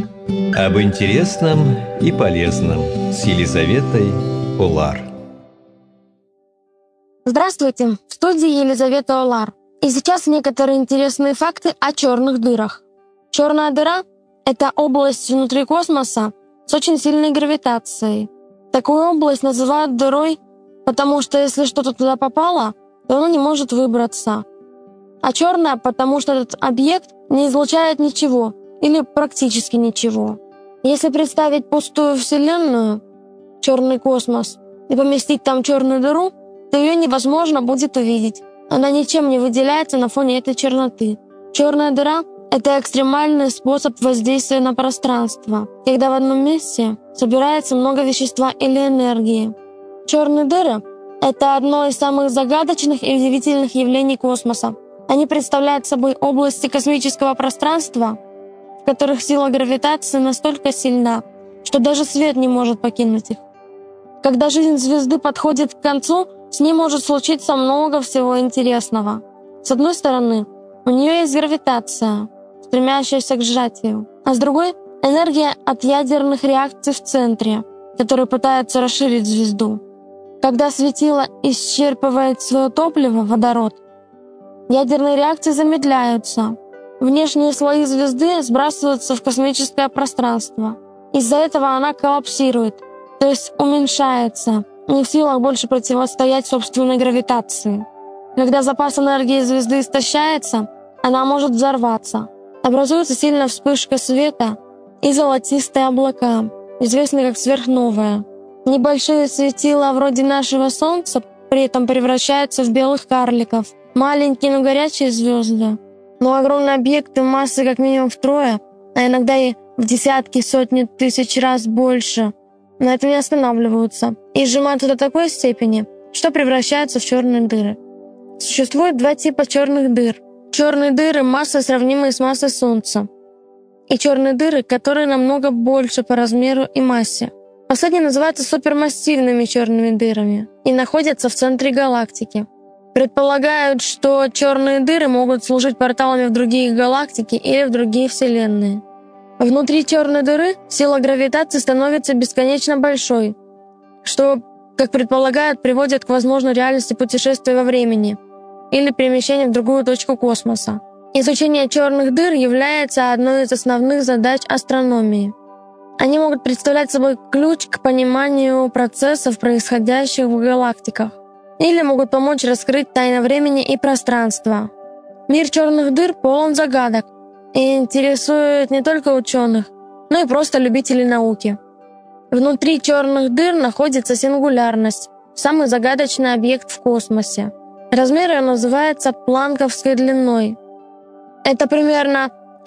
Об интересном и полезном с Елизаветой Олар. Здравствуйте, в студии Елизавета Олар. И сейчас некоторые интересные факты о черных дырах. Черная дыра — это область внутри космоса с очень сильной гравитацией. Такую область называют дырой, потому что если что-то туда попало, то оно не может выбраться. А черная, потому что этот объект не излучает ничего или практически ничего. Если представить пустую Вселенную, черный космос, и поместить там черную дыру, то ее невозможно будет увидеть. Она ничем не выделяется на фоне этой черноты. Черная дыра — это экстремальный способ воздействия на пространство, когда в одном месте собирается много вещества или энергии. Черные дыры — это одно из самых загадочных и удивительных явлений космоса. Они представляют собой области космического пространства, в которых сила гравитации настолько сильна, что даже свет не может покинуть их. Когда жизнь звезды подходит к концу, с ней может случиться много всего интересного. С одной стороны, у нее есть гравитация, стремящаяся к сжатию, а с другой — энергия от ядерных реакций в центре, которые пытаются расширить звезду. Когда светило исчерпывает свое топливо, водород, ядерные реакции замедляются. Внешние слои звезды сбрасываются в космическое пространство. Из-за этого она коллапсирует, то есть уменьшается, не в силах больше противостоять собственной гравитации. Когда запас энергии звезды истощается, она может взорваться. Образуется сильная вспышка света и золотистые облака, известные как сверхновая. Небольшие светила вроде нашего Солнца при этом превращаются в белых карликов. Маленькие, но горячие звезды. Но огромные объекты массой как минимум втрое, а иногда и в десятки, сотни тысяч раз больше, на этом не останавливаются и сжимаются до такой степени, что превращаются в черные дыры. Существует два типа черных дыр. Черные дыры массой, сравнимые с массой Солнца, и черные дыры, которые намного больше по размеру и массе. Последние называются супермассивными черными дырами и находятся в центре галактики. Предполагают, что черные дыры могут служить порталами в другие галактики или в другие вселенные. Внутри черной дыры сила гравитации становится бесконечно большой, что, как предполагают, приводит к возможной реальности путешествия во времени или перемещения в другую точку космоса. Изучение черных дыр является одной из основных задач астрономии. Они могут представлять собой ключ к пониманию процессов, происходящих в галактиках, или могут помочь раскрыть тайны времени и пространства. Мир черных дыр полон загадок и интересует не только ученых, но и просто любителей науки. Внутри черных дыр находится сингулярность, самый загадочный объект в космосе. Размер ее называется планковской длиной. Это примерно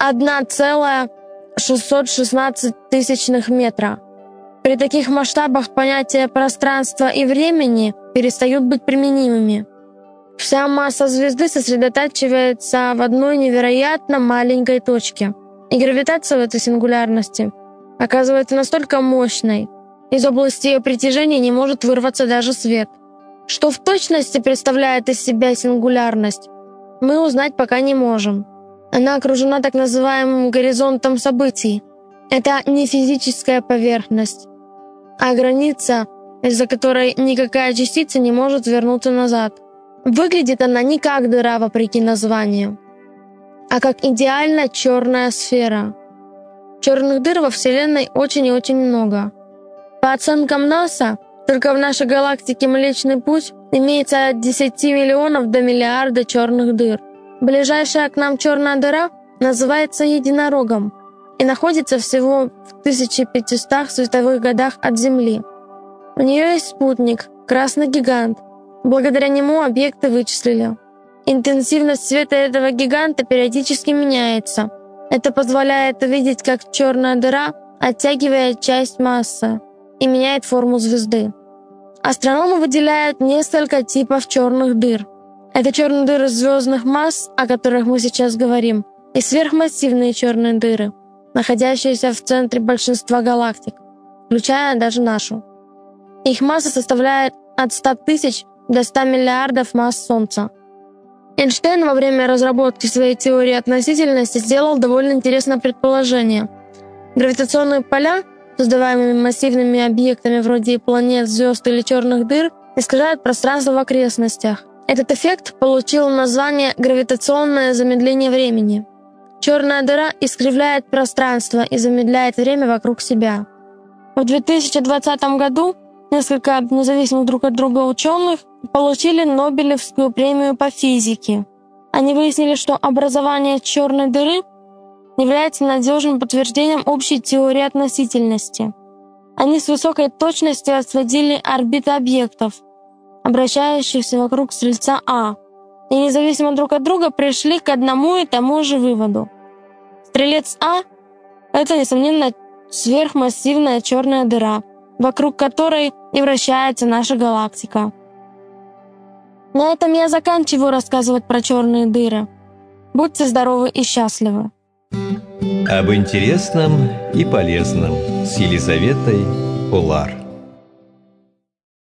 1,616 метра. При таких масштабах понятия пространства и времени перестают быть применимыми. Вся масса звезды сосредотачивается в одной невероятно маленькой точке, и гравитация в этой сингулярности оказывается настолько мощной, из области ее притяжения не может вырваться даже свет. Что в точности представляет из себя сингулярность, мы узнать пока не можем. Она окружена так называемым горизонтом событий. Это не физическая поверхность, а граница, из-за которой никакая частица не может вернуться назад. Выглядит она не как дыра, вопреки названию, а как идеально черная сфера. Черных дыр во Вселенной очень и очень много. По оценкам НАСА, только в нашей галактике Млечный Путь имеется от 10 миллионов до миллиарда черных дыр. Ближайшая к нам черная дыра называется Единорогом и находится всего в 1500 световых годах от Земли. У нее есть спутник, красный гигант. Благодаря нему объекты вычислили. Интенсивность света этого гиганта периодически меняется. Это позволяет увидеть, как черная дыра оттягивает часть массы и меняет форму звезды. Астрономы выделяют несколько типов черных дыр. Это черные дыры звездных масс, о которых мы сейчас говорим, и сверхмассивные черные дыры, находящиеся в центре большинства галактик, включая даже нашу. Их масса составляет от 100 тысяч до 100 миллиардов масс Солнца. Эйнштейн во время разработки своей теории относительности сделал довольно интересное предположение. Гравитационные поля, создаваемые массивными объектами вроде планет, звезд или черных дыр, искажают пространство в окрестностях. Этот эффект получил название гравитационное замедление времени. Черная дыра искривляет пространство и замедляет время вокруг себя. В 2020 году несколько независимых друг от друга ученых получили Нобелевскую премию по физике. Они выяснили, что образование черной дыры является надежным подтверждением общей теории относительности. Они с высокой точностью отследили орбиты объектов, обращающихся вокруг стрельца А, и независимо друг от друга пришли к одному и тому же выводу. Стрелец А — это, несомненно, сверхмассивная черная дыра, вокруг которой и вращается наша галактика. На этом я заканчиваю рассказывать про черные дыры. Будьте здоровы и счастливы. Об интересном и полезном с Елизаветой Полар.